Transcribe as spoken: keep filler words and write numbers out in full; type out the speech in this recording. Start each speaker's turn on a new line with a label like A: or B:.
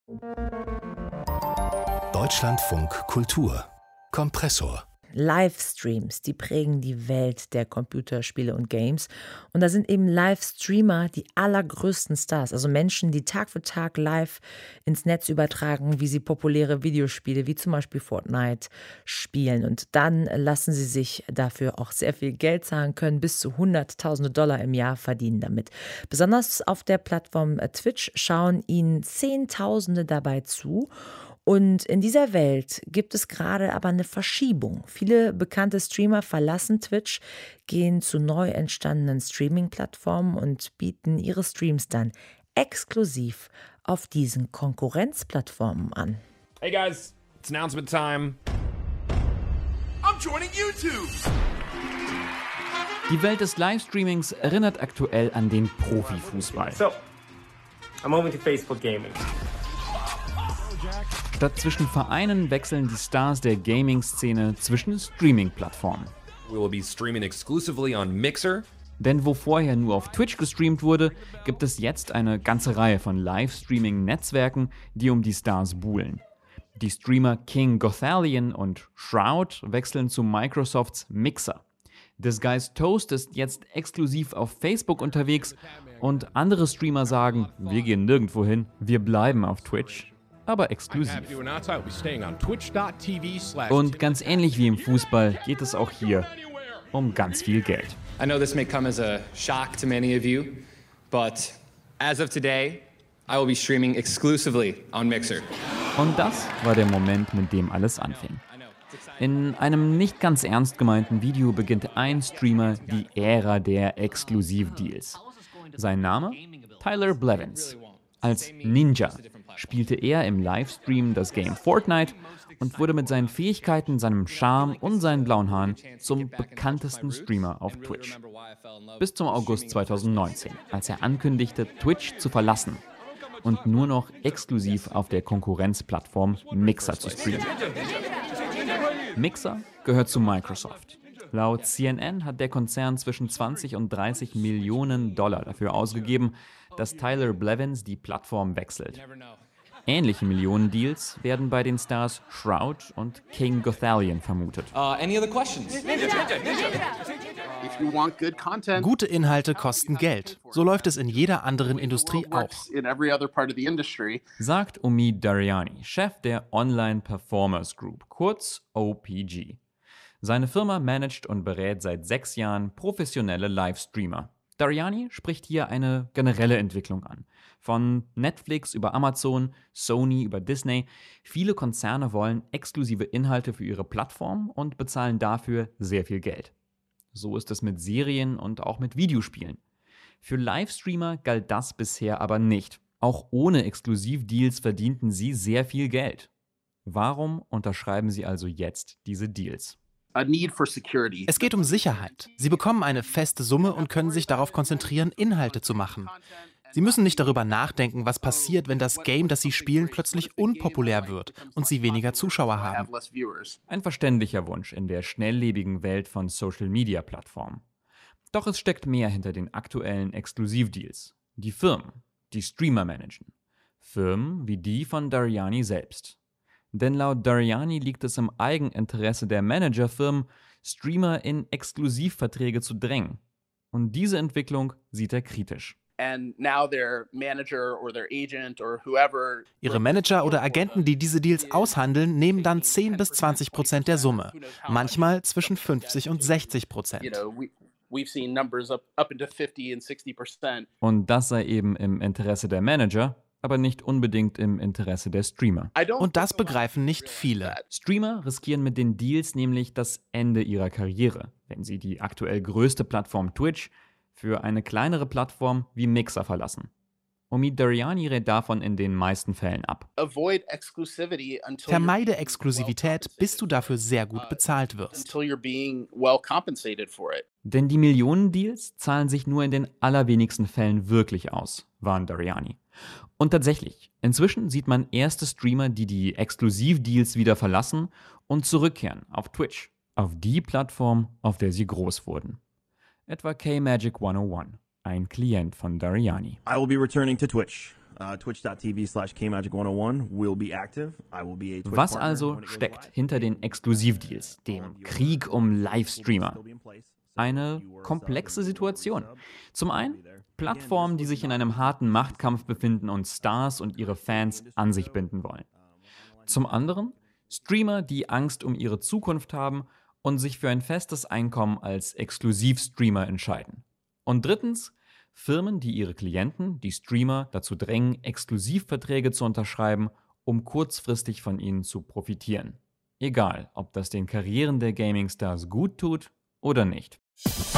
A: Deutschlandfunk Kultur Kompressor.
B: Livestreams, die prägen die Welt der Computerspiele und Games. Und da sind eben Livestreamer die allergrößten Stars. Also Menschen, die Tag für Tag live ins Netz übertragen, wie sie populäre Videospiele, wie zum Beispiel Fortnite, spielen. Und dann lassen sie sich dafür auch sehr viel Geld zahlen können, bis zu Hunderttausende Dollar im Jahr verdienen damit. Besonders auf der Plattform Twitch schauen ihnen Zehntausende dabei zu. Und in dieser Welt gibt es gerade aber eine Verschiebung. Viele bekannte Streamer verlassen Twitch, gehen zu neu entstandenen Streaming-Plattformen und bieten ihre Streams dann exklusiv auf diesen Konkurrenzplattformen an.
C: Hey guys, it's announcement time. I'm joining YouTube.
D: Die Welt des Livestreamings erinnert aktuell an den Profifußball.
E: So, I'm moving to Facebook Gaming.
D: Statt zwischen Vereinen wechseln die Stars der Gaming-Szene zwischen Streaming-Plattformen.
C: We will be streaming exclusively on Mixer.
D: Denn wo vorher nur auf Twitch gestreamt wurde, gibt es jetzt eine ganze Reihe von Livestreaming-Netzwerken, die um die Stars buhlen. Die Streamer King Gothalion und Shroud wechseln zu Microsofts Mixer. This Guy's Toast ist jetzt exklusiv auf Facebook unterwegs und andere Streamer sagen, wir gehen nirgendwo hin, wir bleiben auf Twitch. Aber exklusiv. Und ganz ähnlich wie im Fußball geht es auch hier um ganz viel Geld.
F: I know this may come as a shock to many of you, but as of today, I will be streaming exclusively on Mixer.
D: Und das war der Moment, mit dem alles anfing. In einem nicht ganz ernst gemeinten Video beginnt ein Streamer die Ära der Exklusivdeals. Sein Name? Tyler Blevins. Als Ninja spielte er im Livestream das Game Fortnite und wurde mit seinen Fähigkeiten, seinem Charme und seinen blauen Haaren zum bekanntesten Streamer auf Twitch. Bis zum August zweitausendneunzehn, als er ankündigte, Twitch zu verlassen und nur noch exklusiv auf der Konkurrenzplattform Mixer zu streamen. Mixer gehört zu Microsoft. Laut C N N hat der Konzern zwischen zwanzig und dreißig Millionen Dollar dafür ausgegeben, dass Tyler Blevins die Plattform wechselt. Ähnliche Millionendeals werden bei den Stars Shroud und King Gothalion vermutet.
F: Uh, any other questions?
G: Gute Inhalte kosten Geld. So läuft es in jeder anderen Industrie auch.
D: Sagt Omid Dariani, Chef der Online Performers Group, kurz O P G. Seine Firma managt und berät seit sechs Jahren professionelle Livestreamer. Dariani spricht hier eine generelle Entwicklung an. Von Netflix über Amazon, Sony über Disney. Viele Konzerne wollen exklusive Inhalte für ihre Plattform und bezahlen dafür sehr viel Geld. So ist es mit Serien und auch mit Videospielen. Für Livestreamer galt das bisher aber nicht. Auch ohne Exklusivdeals verdienten sie sehr viel Geld. Warum unterschreiben sie also jetzt diese Deals?
G: Es geht um Sicherheit. Sie bekommen eine feste Summe und können sich darauf konzentrieren, Inhalte zu machen. Sie müssen nicht darüber nachdenken, was passiert, wenn das Game, das sie spielen, plötzlich unpopulär wird und sie weniger Zuschauer haben.
D: Ein verständlicher Wunsch in der schnelllebigen Welt von Social-Media-Plattformen. Doch es steckt mehr hinter den aktuellen Exklusivdeals. Die Firmen, die Streamer managen. Firmen wie die von Dariani selbst. Denn laut Dariani liegt es im Eigeninteresse der Managerfirmen, Streamer in Exklusivverträge zu drängen. Und diese Entwicklung sieht er kritisch.
G: Ihre Manager oder Agenten, die diese Deals aushandeln, nehmen dann zehn bis zwanzig Prozent der Summe. Manchmal zwischen fünfzig und sechzig Prozent.
D: Und das sei eben im Interesse der Manager, aber nicht unbedingt im Interesse der Streamer.
G: Und das begreifen nicht viele.
D: Streamer riskieren mit den Deals nämlich das Ende ihrer Karriere, wenn sie die aktuell größte Plattform Twitch für eine kleinere Plattform wie Mixer verlassen. Omid Dariani rät davon in den meisten Fällen ab.
G: Vermeide Exklusivität, bis du dafür sehr gut bezahlt wirst.
D: Denn die Millionendeals zahlen sich nur in den allerwenigsten Fällen wirklich aus, warnt Dariani. Und tatsächlich, inzwischen sieht man erste Streamer, die die Exklusivdeals wieder verlassen und zurückkehren auf Twitch, auf die Plattform, auf der sie groß wurden. Etwa K-Magic hunderteins, ein Klient von Dariani.
H: I will be returning to Twitch.
D: Was also steckt hinter den Exklusivdeals, dem Krieg um Livestreamer? Eine komplexe Situation. Zum einen Plattformen, die sich in einem harten Machtkampf befinden und Stars und ihre Fans an sich binden wollen. Zum anderen Streamer, die Angst um ihre Zukunft haben und sich für ein festes Einkommen als Exklusivstreamer entscheiden. Und drittens Firmen, die ihre Klienten, die Streamer, dazu drängen, Exklusivverträge zu unterschreiben, um kurzfristig von ihnen zu profitieren. Egal, ob das den Karrieren der Gaming-Stars gut tut oder nicht.